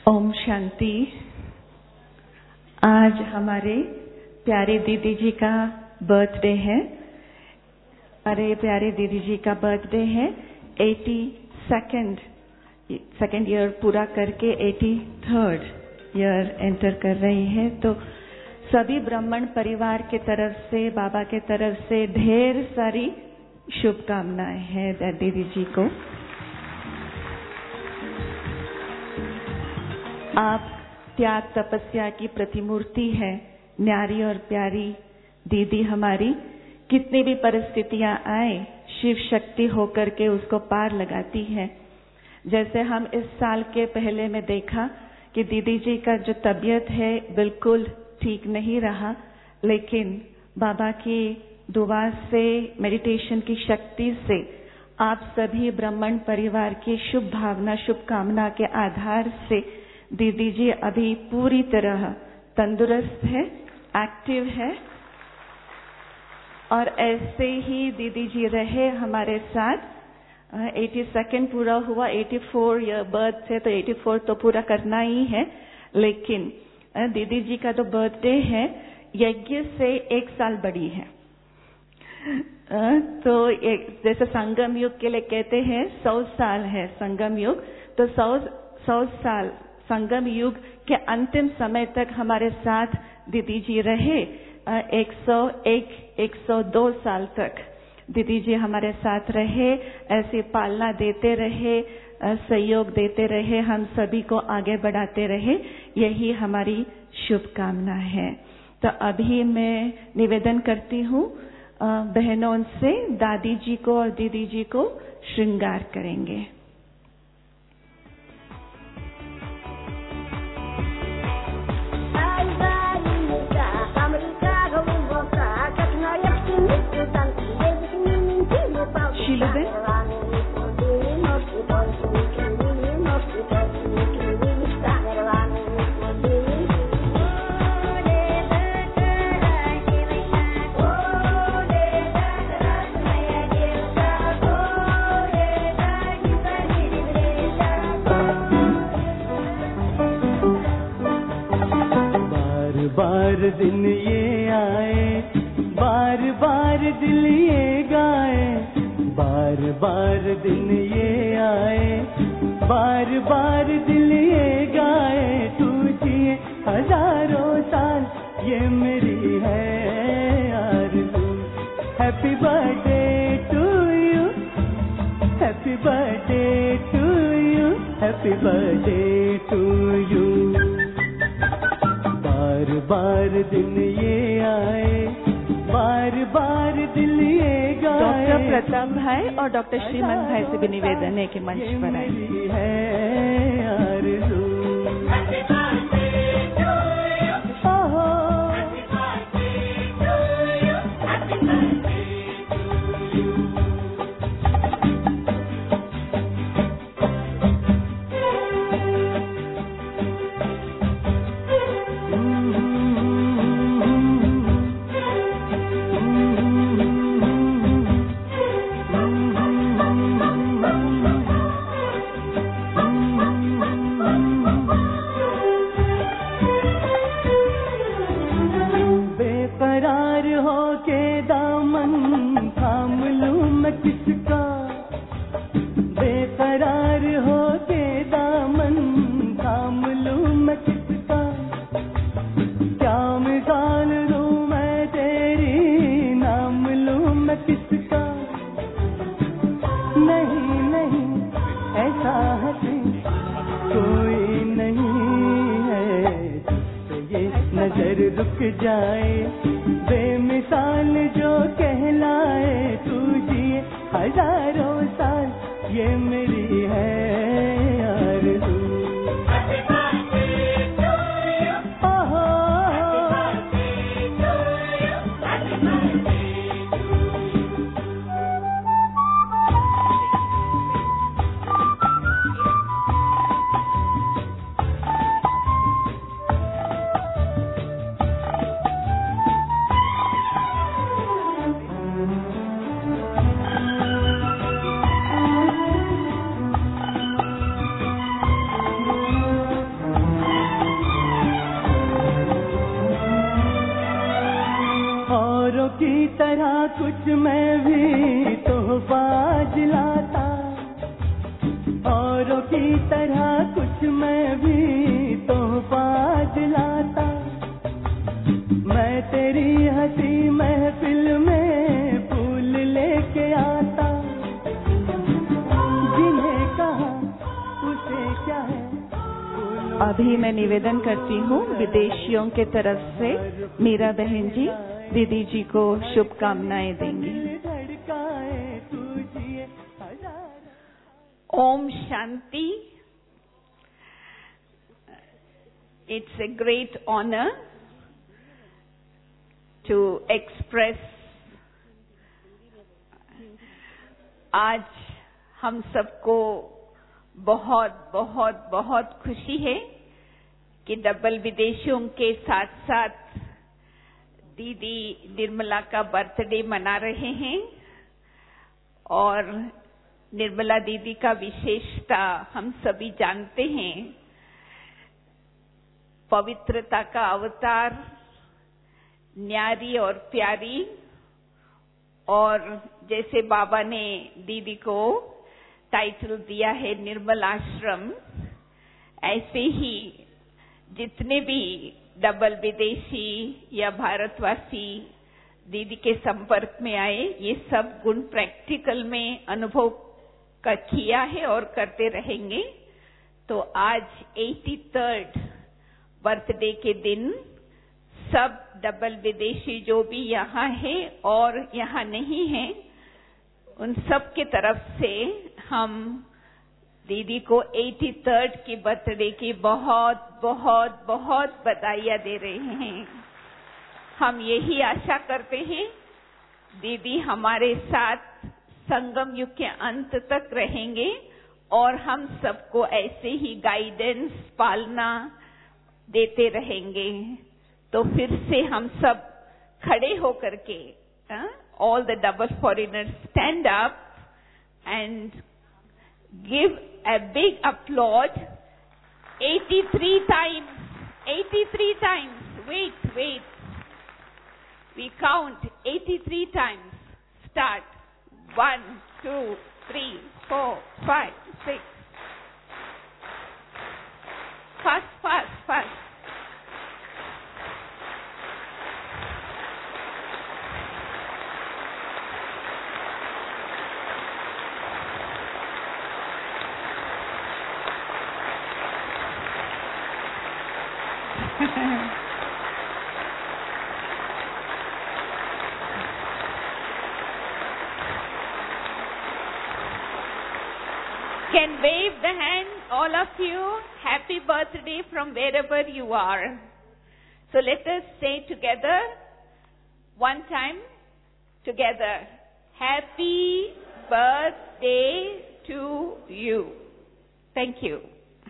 ओम शांति। आज हमारे प्यारे दीदी जी का बर्थडे है। हमारे प्यारे दीदी जी का बर्थडे है। 82nd ईयर पूरा करके 83rd ईयर एंटर कर रही है। तो सभी ब्राह्मण परिवार के तरफ से, बाबा के तरफ से ढेर सारी शुभकामनाएं हैं दीदी जी को। आप त्याग तपस्या की प्रतिमूर्ति है, न्यारी और प्यारी दीदी हमारी। कितनी भी परिस्थितियां आए, शिव शक्ति होकर के उसको पार लगाती है। जैसे हम इस साल के पहले में देखा कि दीदी जी का जो तबीयत है बिल्कुल ठीक नहीं रहा, लेकिन बाबा की दुआ से, मेडिटेशन की शक्ति से, आप सभी ब्राह्मण परिवार की शुभ भावना, शुभकामना के आधार से दीदी जी अभी पूरी तरह तंदुरुस्त है, एक्टिव है। और ऐसे ही दीदी जी रहे हमारे साथ। 82nd पूरा हुआ, 84 ईयर बर्थ है तो 84 तो पूरा करना ही है। लेकिन दीदी जी का जो बर्थडे है यज्ञ से 1 साल बड़ी है। तो जैसे संगम युग के लिए कहते हैं 100 साल है संगम युग, तो 100 साल संगम युग के अंतिम समय तक हमारे साथ दीदी जी रहे। 102 साल तक दीदी जी हमारे साथ रहे, ऐसी पालना देते रहे, सहयोग देते रहे, हम सभी को आगे बढ़ाते रहे। यही हमारी शुभकामना है। तो अभी मैं निवेदन करती हूँ बहनों से, दादी जी को और दीदी जी को श्रृंगार करेंगे। बार दिन ये आए, बार बार दिल ये गाए, बार बार दिन ये आए, बार बार दिल ये गाए। तू जिए हजारों साल, ये मेरी है आरज़ू। Happy birthday to you, happy birthday to you, happy birthday to you. बार बार दिन ये आए, बार बार दिल ये गाए। डॉक्टर प्रताप भाई और डॉक्टर श्रीमन भाई से भी निवेदन है कि मंच पर आए। कुछ मैं भी तोहफा दिलाता, औरों की तरह कुछ मैं भी तोहफा दिलाता। मैं तेरी हंसी महफिल में फूल लेके आता, जिन्हें कहा उसे क्या है। अभी मैं निवेदन करती हूँ विदेशियों के तरफ से मीरा बहन जी दीदी जी को शुभकामनाएं देंगी। Om Shanti. It's a great honor to express आज हम सबको बहुत बहुत बहुत खुशी है कि डबल विदेशियों के साथ साथ दीदी निर्मला का बर्थडे मना रहे हैं। और निर्मला दीदी का विशेषता हम सभी जानते हैं, पवित्रता का अवतार, न्यारी और प्यारी। और जैसे बाबा ने दीदी को टाइटल दिया है निर्मल आश्रम, ऐसे ही जितने भी डबल विदेशी या भारतवासी दीदी के संपर्क में आए, ये सब गुण प्रैक्टिकल में अनुभव किया है और करते रहेंगे। तो आज 83rd बर्थडे के दिन सब डबल विदेशी जो भी यहाँ है और यहाँ नहीं है, उन सब के तरफ से हम दीदी को 83rd की बर्थडे की बहुत बहुत बहुत बधाइयाँ दे रहे हैं। हम यही आशा करते हैं दीदी हमारे साथ संगम युग के अंत तक रहेंगे और हम सबको ऐसे ही गाइडेंस पालना देते रहेंगे। तो फिर से हम सब खड़े होकर के all the double foreigners stand up and give a big applause 83 times. 83 times. Wait. We count 83 times. Start. 1, 2, 3, 4, 5, 6. Fast. Can wave the hand, all of you. Happy birthday from wherever you are. So let us say together, one time, together. Happy birthday to you. Thank you.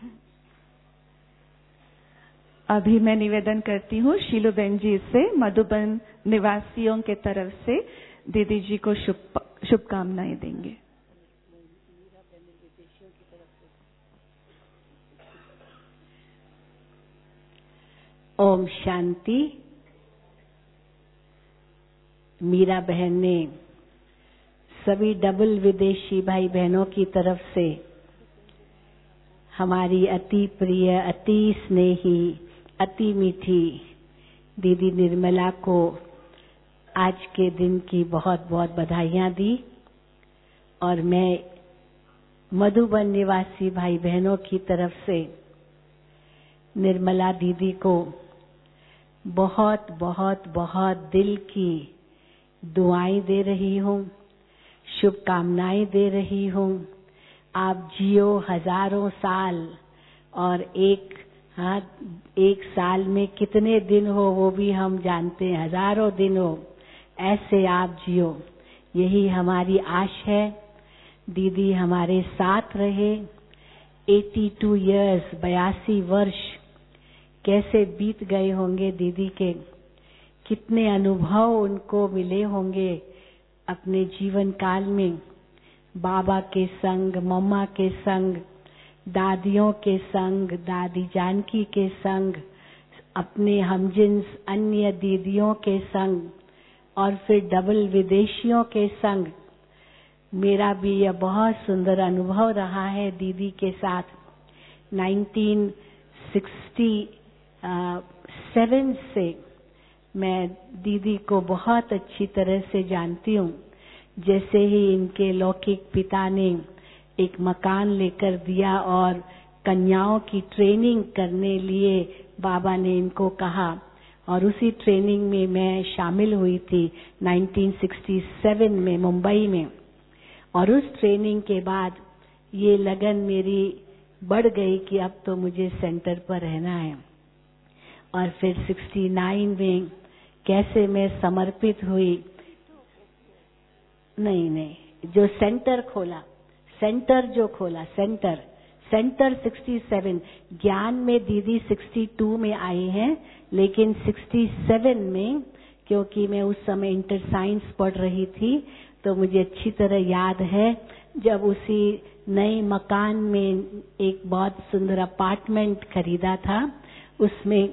अभी मैं निवेदन करती हूँ शीलूबेन जी से मधुबन निवासियों के तरफ से दीदी जी को शुभकामनाएं देंगे। ओम शांति। मीरा बहन ने सभी डबल विदेशी भाई बहनों की तरफ से हमारी अति प्रिय, अति स्नेही, अति मीठी दीदी निर्मला को आज के दिन की बहुत बहुत बधाइयाँ दी। और मैं मधुबन निवासी भाई बहनों की तरफ से निर्मला दीदी को बहुत बहुत बहुत दिल की दुआएं दे रही हूँ, शुभकामनाएं दे रही हूँ। आप जियो हजारों साल, और एक साल में कितने दिन हो वो भी हम जानते हैं, हजारों दिन हो, ऐसे आप जियो, यही हमारी आश है। दीदी हमारे साथ रहे। 82 years, 82 वर्ष कैसे बीत गए होंगे दीदी के, कितने अनुभव उनको मिले होंगे अपने जीवन काल में। बाबा के संग, मम्मा के संग, दादियों के संग, दादी जानकी के संग, अपने हमजिन्स अन्य दीदियों के संग और फिर डबल विदेशियों के संग मेरा भी यह बहुत सुंदर अनुभव रहा है दीदी के साथ। 1967 से मैं दीदी को बहुत अच्छी तरह से जानती हूँ। जैसे ही इनके लौकिक पिता ने एक मकान लेकर दिया और कन्याओं की ट्रेनिंग करने लिए बाबा ने इनको कहा, और उसी ट्रेनिंग में मैं शामिल हुई थी 1967 में मुंबई में। और उस ट्रेनिंग के बाद ये लगन मेरी बढ़ गई कि अब तो मुझे सेंटर पर रहना है। और फिर 69 में कैसे मैं समर्पित हुई, नहीं, जो सेंटर खोला, सेंटर 67, ज्ञान में दीदी 62 में आई हैं, लेकिन 67 में, क्योंकि मैं उस समय इंटर साइंस पढ़ रही थी, तो मुझे अच्छी तरह याद है जब उसी नए मकान में एक बहुत सुंदर अपार्टमेंट खरीदा था, उसमें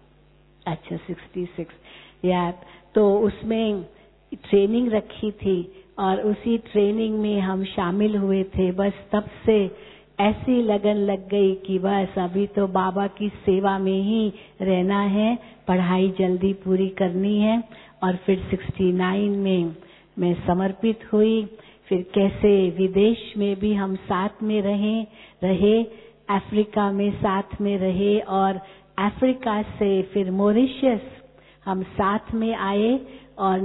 66 या तो उसमें ट्रेनिंग रखी थी और उसी ट्रेनिंग में हम शामिल हुए थे। बस तब से ऐसी लगन लग गई कि बस अभी तो बाबा की सेवा में ही रहना है, पढ़ाई जल्दी पूरी करनी है। और फिर 69 में मैं समर्पित हुई। फिर कैसे विदेश में भी हम साथ में रहे, अफ्रीका में साथ में रहे, और अफ्रीका से फिर मॉरिशस हम साथ में आए। और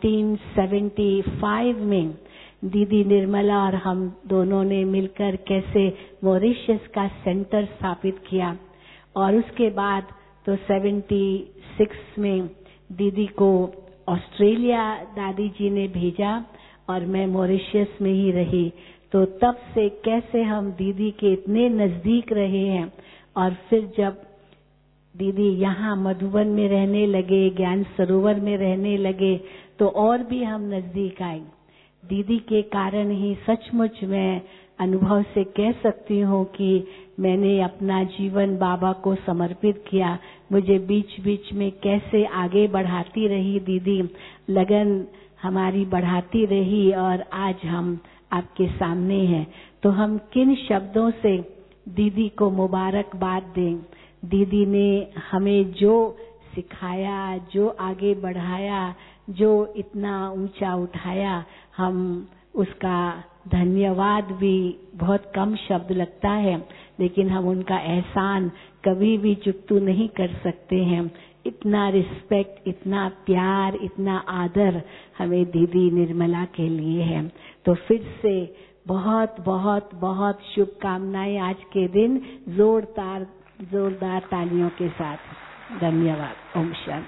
1975 में दीदी निर्मला और हम दोनों ने मिलकर कैसे मॉरिशस का सेंटर स्थापित किया। और उसके बाद तो 76 में दीदी को ऑस्ट्रेलिया दादी जी ने भेजा और मैं मॉरिशस में ही रही। तो तब से कैसे हम दीदी के इतने नजदीक रहे हैं। और फिर जब दीदी यहाँ मधुबन में रहने लगे, ज्ञान सरोवर में रहने लगे, तो और भी हम नजदीक आए। दीदी के कारण ही सचमुच मैं अनुभव से कह सकती हूँ कि मैंने अपना जीवन बाबा को समर्पित किया। मुझे बीच बीच में कैसे आगे बढ़ाती रही दीदी, लगन हमारी बढ़ाती रही, और आज हम आपके सामने हैं। तो हम किन शब्दों से दीदी को मुबारकबाद दें। दीदी ने हमें जो सिखाया, जो आगे बढ़ाया, जो इतना ऊंचा उठाया, हम उसका धन्यवाद भी बहुत कम शब्द लगता है, लेकिन हम उनका एहसान कभी भी चुकता नहीं कर सकते हैं। इतना रिस्पेक्ट, इतना प्यार, इतना आदर हमें दीदी निर्मला के लिए है। तो फिर से बहुत बहुत बहुत शुभकामनाएं आज के दिन जोरदार तालियों के साथ। धन्यवाद। ओम शांति।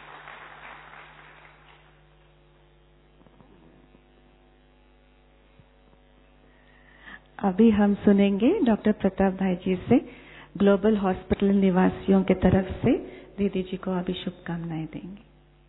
अभी हम सुनेंगे डॉक्टर प्रताप भाई जी से, ग्लोबल हॉस्पिटल निवासियों के तरफ से दीदी जी को अभी शुभकामनाएं देंगे।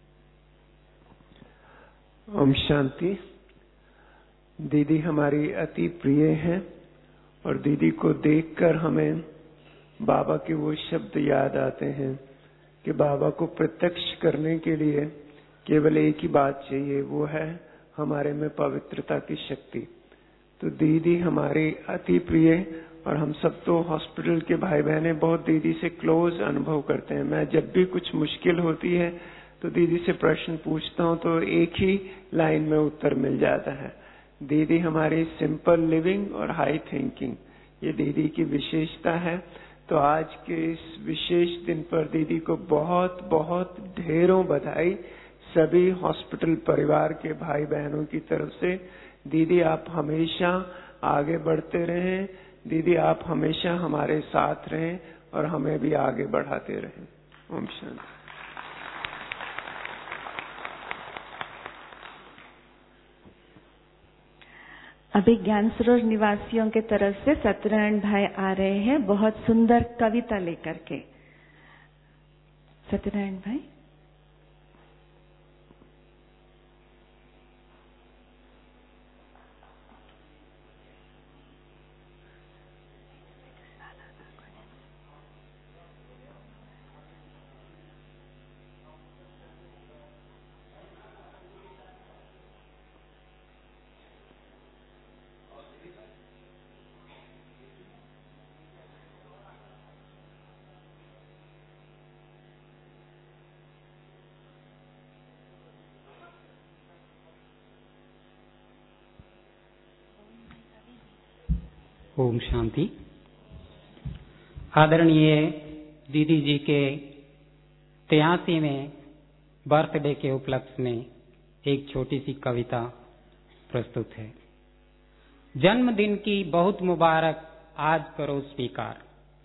ओम शांति। दीदी हमारी अति प्रिय हैं और दीदी को देखकर हमें बाबा के वो शब्द याद आते हैं कि बाबा को प्रत्यक्ष करने के लिए केवल एक ही बात चाहिए, वो है हमारे में पवित्रता की शक्ति। तो दीदी हमारी अति प्रिय, और हम सब तो हॉस्पिटल के भाई बहने बहुत दीदी से क्लोज अनुभव करते हैं। मैं जब भी कुछ मुश्किल होती है तो दीदी से प्रश्न पूछता हूँ तो एक ही लाइन में उत्तर मिल जाता है। दीदी हमारी सिंपल लिविंग और हाई थिंकिंग, ये दीदी की विशेषता है। तो आज के इस विशेष दिन पर दीदी को बहुत बहुत ढेरों बधाई सभी हॉस्पिटल परिवार के भाई बहनों की तरफ से। दीदी आप हमेशा आगे बढ़ते रहें, दीदी आप हमेशा हमारे साथ रहें और हमें भी आगे बढ़ाते रहें। ओम शांति। अभी ज्ञान सरोवर निवासियों के तरफ से सत्यनारायण भाई आ रहे हैं बहुत सुंदर कविता लेकर के। सत्यनारायण भाई। ओम शांति। आदरणीय दीदी जी के 83वें बर्थडे के उपलक्ष्य में एक छोटी सी कविता प्रस्तुत है। जन्मदिन की बहुत मुबारक आज करो स्वीकार।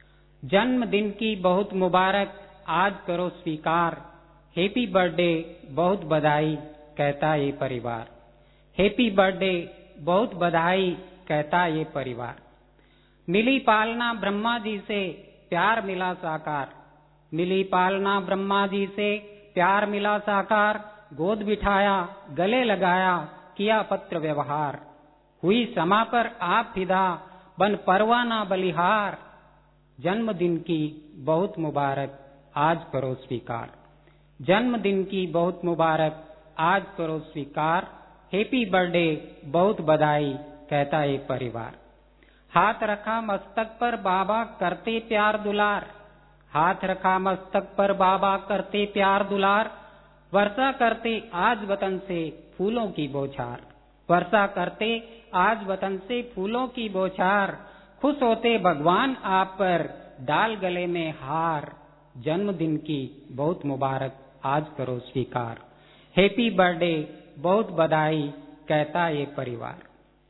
जन्मदिन की बहुत मुबारक आज करो स्वीकार। हैप्पी बर्थडे बहुत बधाई कहता ये परिवार। हैप्पी बर्थडे बहुत बधाई कहता ये परिवार। मिली पालना ब्रह्मा जी से प्यार मिला साकार। मिली पालना ब्रह्मा जी से प्यार मिला साकार। गोद बिठाया गले लगाया किया पत्र व्यवहार। हुई समा पर आप फिदा बन परवाना बलिहार। जन्मदिन की बहुत मुबारक आज करो स्वीकार। जन्मदिन की बहुत मुबारक आज करो स्वीकार। हैप्पी बर्थडे बहुत बधाई कहता ये परिवार। हाथ रखा मस्तक पर बाबा करते प्यार दुलार। हाथ रखा मस्तक पर बाबा करते प्यार दुलार। वर्षा करते आज वतन से फूलों की बौछार। वर्षा करते आज वतन से फूलों की बौछार। खुश होते भगवान आप पर डाल गले में हार। जन्मदिन की बहुत मुबारक आज करो स्वीकार। हैप्पी बर्थडे बहुत बधाई कहता ये परिवार।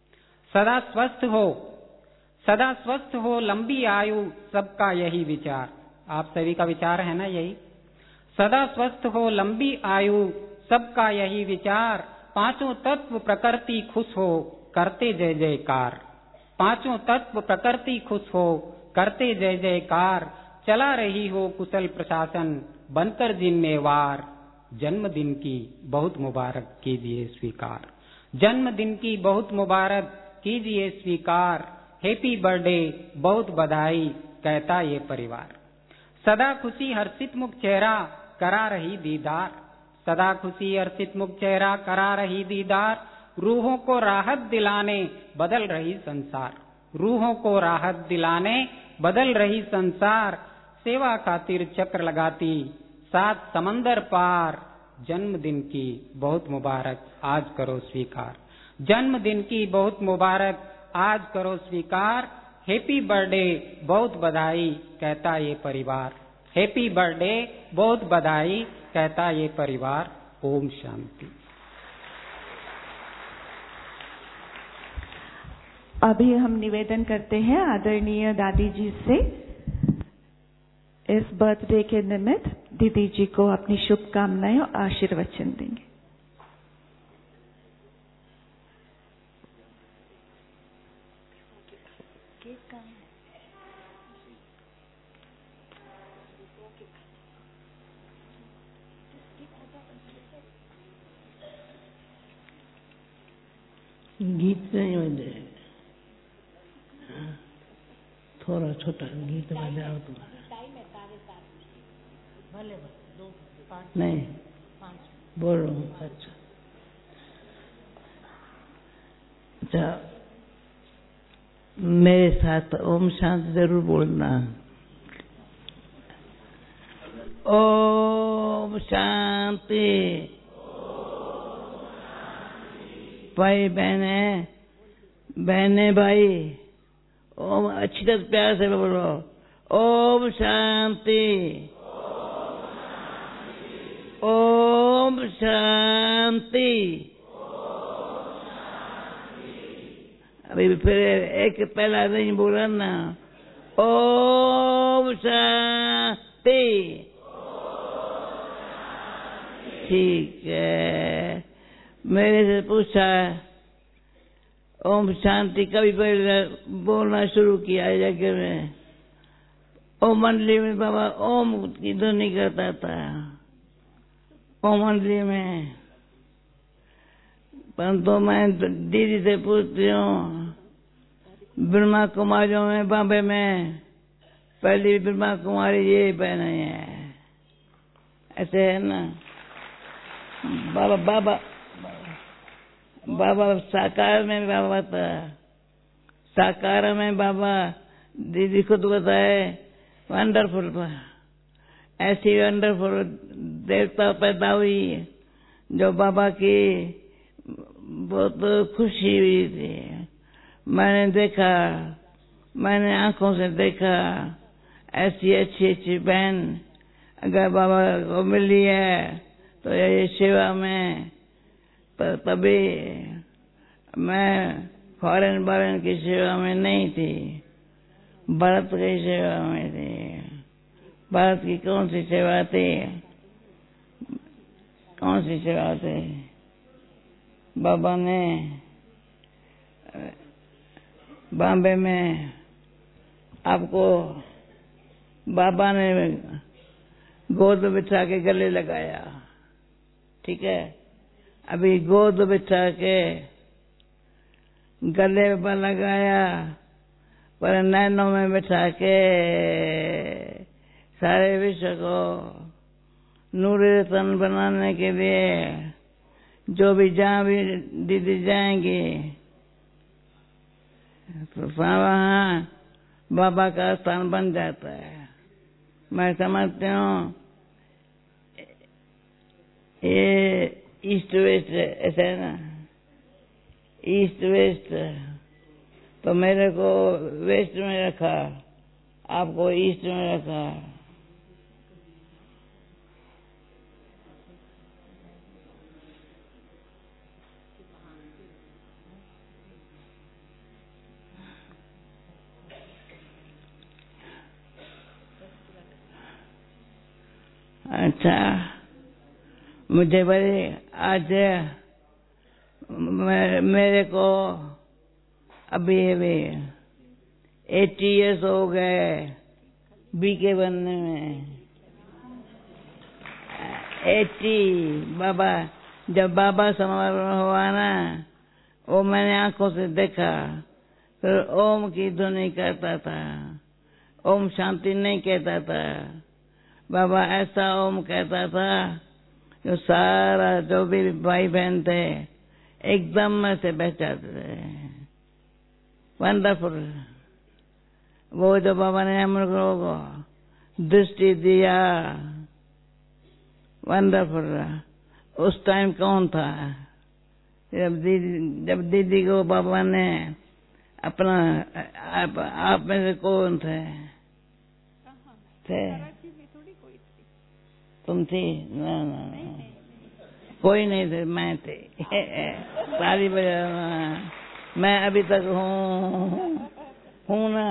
सदा स्वस्थ हो, सदा स्वस्थ हो, लंबी आयु सबका यही विचार। आप सभी का विचार है ना यही। सदा स्वस्थ हो, लंबी आयु सबका यही विचार। पांचों तत्व प्रकृति खुश हो करते जय जयकार। पांचों तत्व प्रकृति खुश हो करते जय जयकार। चला रही हो कुशल प्रशासन बनकर जिम्मेवार। जन्मदिन की बहुत मुबारक कीजिए स्वीकार। जन्मदिन की बहुत मुबारक कीजिए स्वीकार। हैप्पी बर्थडे बहुत बधाई कहता ये परिवार। सदा खुशी हर्षित मुख चेहरा करा रही दीदार। सदा खुशी हर्षित मुख चेहरा करा रही दीदार। रूहों को राहत दिलाने बदल रही संसार। रूहों को राहत दिलाने बदल रही संसार। सेवा खातिर चक्र लगाती सात समंदर पार। जन्मदिन की बहुत मुबारक आज करो स्वीकार। जन्मदिन की बहुत मुबारक आज करो स्वीकार। हैप्पी बर्थडे बहुत बधाई कहता ये परिवार। हैप्पी बर्थडे बहुत बधाई कहता ये परिवार। ओम शांति। अभी हम निवेदन करते हैं आदरणीय दादी जी से इस बर्थडे के निमित्त दीदी जी को अपनी शुभकामनाएं और आशीर्वचन देंगे। गीत नहीं बजे, थोड़ा छोटा गीत बजाओ तो नहीं बोलो। अच्छा अच्छा, मेरे साथ ओम शांति जरूर बोलना। ओम शांति। भाई बहने, बहने भाई, ओम अच्छी तरह प्यार से बोलो। ओम शांति। ओम शांति। अभी फिर एक पहला नहीं बोला ना। ओम शांति। ठीक है। मेरे से पूछा ओम शांति कभी बोलना शुरू किया जगह में। ओम मंडली में बाबा ओम की ध्वनि करता था। ओम मंडली में परंतु मैं दीदी से पूछती हूँ, ब्रह्मा कुमारियों में बॉम्बे में पहली ब्रह्मा कुमारी ये पहने है, ऐसे है ना। बाबा बाबा बाबा साकार में बाबा था, साकार में बाबा दीदी खुद बताए वंडरफुल। ऐसी वंडरफुल देवता पैदा हुई जो बाबा की बहुत खुशी हुई थी। मैंने देखा मैंने आंखों से देखा ऐसी अच्छी अच्छी बहन अगर बाबा को मिली है तो ये सेवा में तभी मैं फॉरेन की सेवा में नहीं थी, भारत की सेवा में थी। भारत की कौन सी सेवा थी? कौन सी सेवा थी? बाबा ने बॉम्बे में आपको बाबा ने गोद बिठा के गले लगाया, ठीक है। अभी गोद बिठा के गले पर लगाया, पर नैनों में बिठा के सारे विश्व को नूरे तन बनाने के लिए जो भी जहाँ भी दीदी जाएंगी तो वहाँ बाबा का स्थान बन जाता है। मैं समझती हूँ ये ईस्ट वेस्ट ऐसा है ना, ईस्ट वेस्ट, तो मेरे को वेस्ट में रखा, आपको ईस्ट में रखा। अच्छा, मुझे बड़े आज मेरे को अभी 80 इयर्स हो गए बीके बनने में। 80 बाबा, जब बाबा समारोह हुआ ना, वो मैंने आंखों से देखा। फिर ओम की ध्वनि कहता था, ओम शांति नहीं कहता था। बाबा ऐसा ओम कहता था जो सारा जो भी भाई बहन थे एकदम में से बह जाते थे। वंडरफुल। वो जो बाबा ने हम लोगों को दृष्टि दिया, वंडरफुल। उस टाइम कौन था? जब दीदी को बाबा ने अपना आप में से कौन थे? तुम थी? ना, कोई नहीं थे, मैं थे। ताली बजा, मैं अभी तक हूँ ना।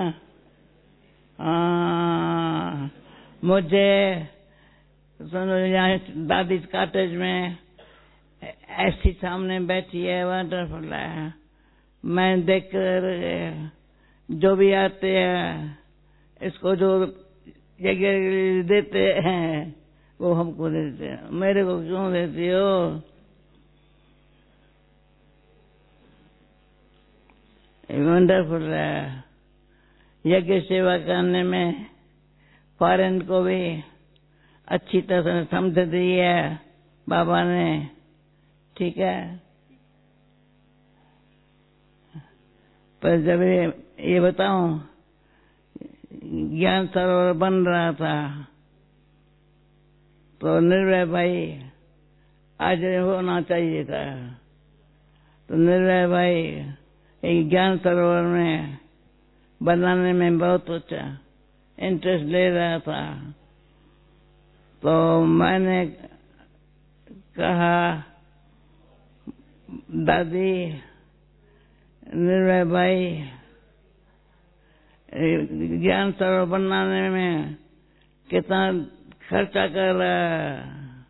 मुझे सुनो, यहाँ दादी कॉटेज में ऐसी सामने बैठी है, वंडरफुल है। मैं देख कर जो भी आते हैं, इसको जो जगह देते हैं वो हमको देते हैं। मेरे को क्यों देती हो? वंडरफुल है। यज्ञ सेवा करने में फॉरेन को भी अच्छी तरह समझ दी है बाबा ने, ठीक है। पर जब ये बताऊं, ज्ञान सरोवर बन रहा था तो निर्भय भाई आज होना चाहिए था। तो निर्भय भाई एक ज्ञान सरोवर में बनाने में बहुत अच्छा इंटरेस्ट ले रहा था। तो मैंने कहा, दादी निर्भय भाई ज्ञान सरोवर बनाने में कितना खर्चा कर रहा है?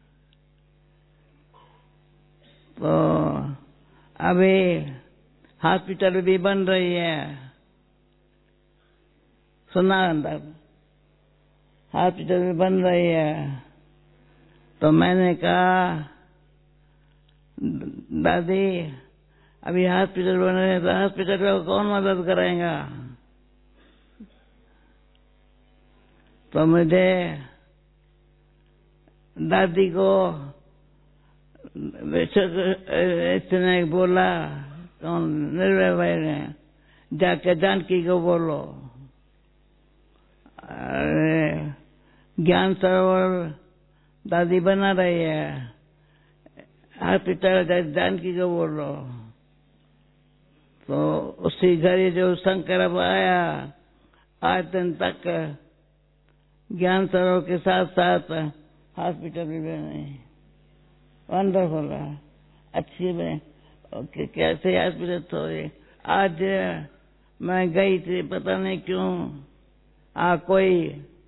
तो अभी हॉस्पिटल भी बन रही है, सुना अंदर हॉस्पिटल भी बन रही है। तो मैंने कहा, दादी अभी हॉस्पिटल बन रहे हैं तो हॉस्पिटल को कौन मदद करेगा? तो मुझे दादी को इसने बोला, कौन? निर्भय भाई ने, जाके जानकी को बोलो, ज्ञान सरोवर दादी बना रही है, हॉस्पिटल जानकी को बोलो। तो उसी घड़ी जो शंकर अब आया आज दिन तक ज्ञान सरोवर के साथ साथ हॉस्पिटल भी बने, वंडरफुल, अच्छी में कैसे हॉस्पिटल थोड़े। आज मैं गई थी, पता नहीं क्यों, कोई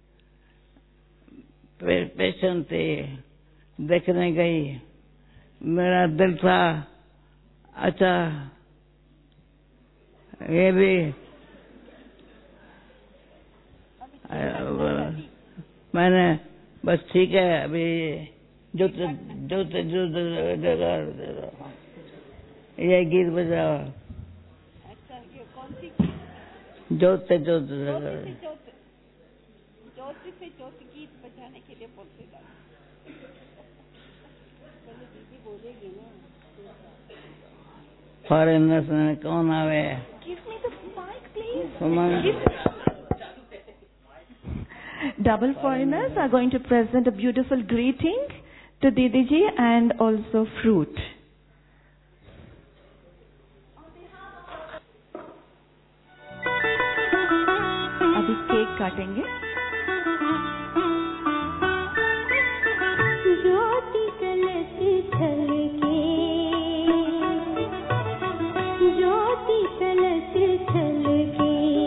पेशेंट थे, देखने गई, मेरा दिल था अच्छा ये भी मैंने बस ठीक है अभी जो ये गीत बजाओ, जोते गीत बजाने के लिए बोलते फॉरेनर्स में कौन आवे? Give me the mic, please. Double foreigners are going to present a beautiful greeting to Didi ji and also fruit. अभी केक काटेंगे। ज्योति कलश छलके, ज्योति कलश छलके।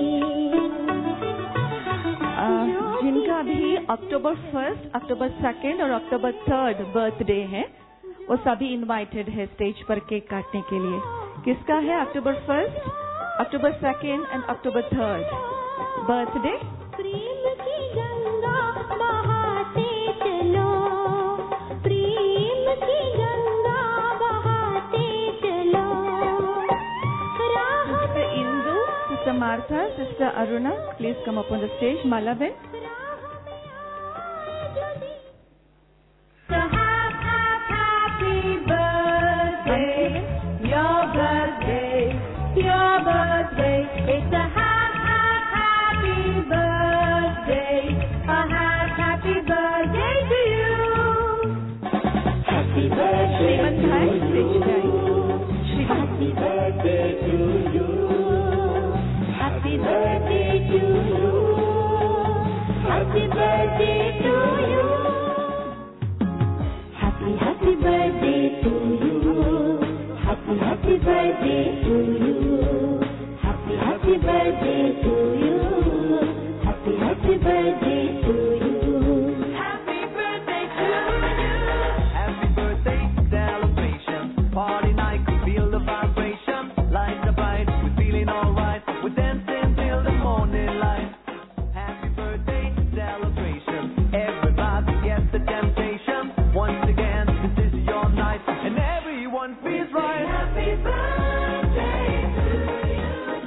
जिनका भी अक्टूबर 1, अक्टूबर 2 और अक्टूबर 3 बर्थडे है, वो सभी इनवाइटेड है स्टेज पर केक काटने के लिए। किसका है अक्टूबर 1, अक्टूबर 2 एंड अक्टूबर 3 बर्थडे? प्रेम की गंगा बहाते चलो, प्रेम की गंगा बहाते चलो। Sister Indu, Sister Martha, Sister Aruna, please come up on the stage. Malaben. It's a happy birthday, a happy birthday to you. Happy birthday to you. Happy birthday to you. Happy birthday to you. Happy birthday to you. Happy birthday to you. Happy birthday to you. Happy birthday to you. Happy birthday to you. Happy birthday to you. Happy birthday celebration, party night, feel the vibration, lights are bright, we're feeling alright, we're dancing till the morning light. Happy birthday celebration, everybody gets the temptation. Once again, this is your night, and everyone feels right. Happy birthday to you.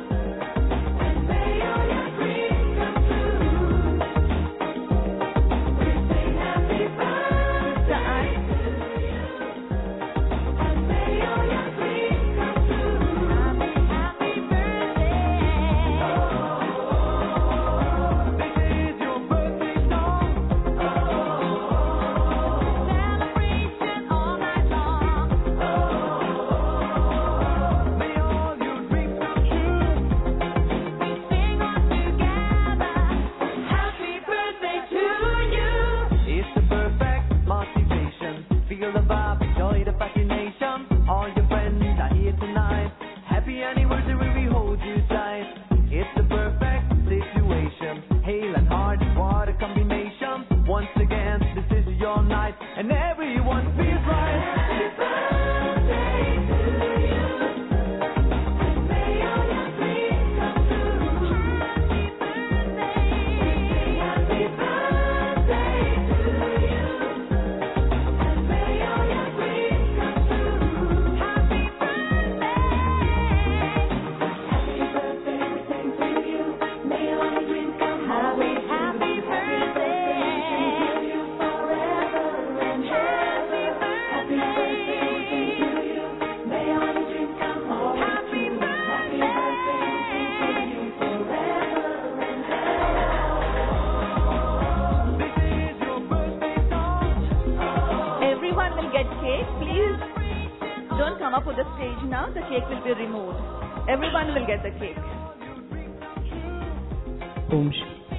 up on the stage now. The cake will be removed. Everyone will get the cake. ओम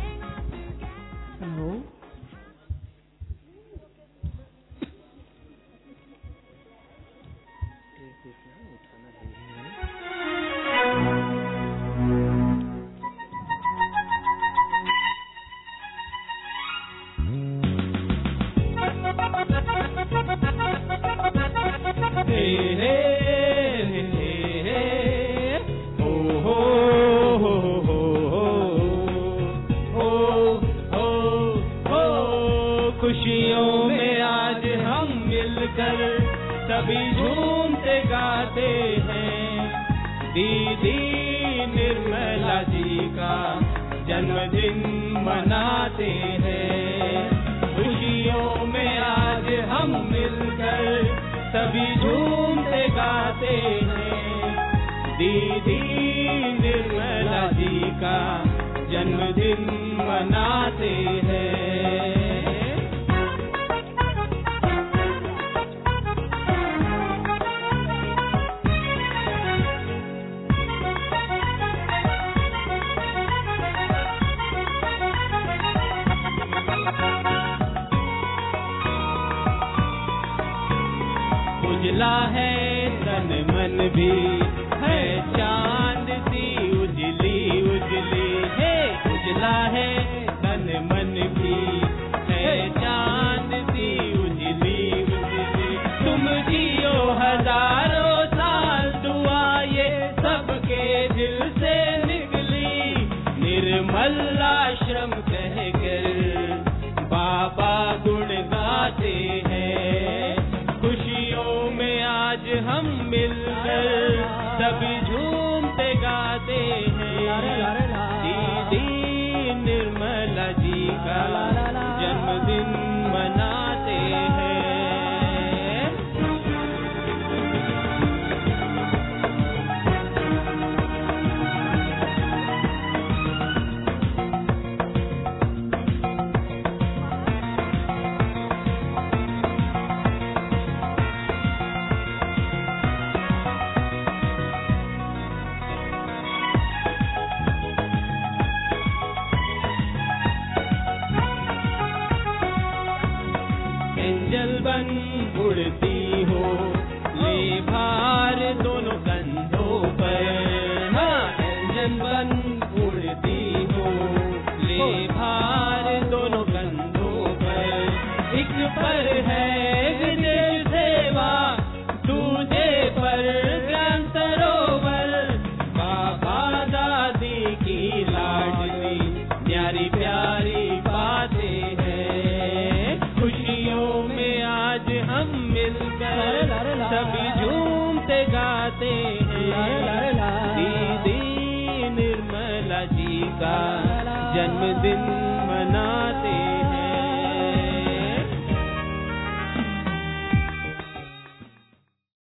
खुशियों में आज हम मिलकर सभी झूमते गाते हैं, दीदी निर्मला जी का जन्मदिन मनाते हैं। खुशियों में आज हम मिलकर सभी झूमते गाते हैं, दीदी निर्मला जी का जन्मदिन मनाते हैं। उजला है तन मन भी है चांद सी उजली उजली है, उजला है तन मन भी है चांद सी उजली उजली। तुम जियो हजारों साल, दुआ ये सबके दिल से निकली। निर्मल आश्रम कहकर बाबा गुण गाते हैं, खुशियों में आज हम मिलकर सभी झूमते गाते हैं, दीदी निर्मला जी का जन्मदिन मनाते हैं। एंजल बन उड़ती हो, ले भार दोनों कंधों पर। हाँ, एंजल बन उड़ती हो, ले भार दोनों कंधों पर। एक पर है विदेश सेवा, दूजे पर ज्ञान सरोवर। बाबा दादी की लाडली प्यारी प्यारी बातें हैं, खुशियों में आज हम मिलकर सभी झूमते गाते हैं, दीदी निर्मला जी का जन्मदिन मनाते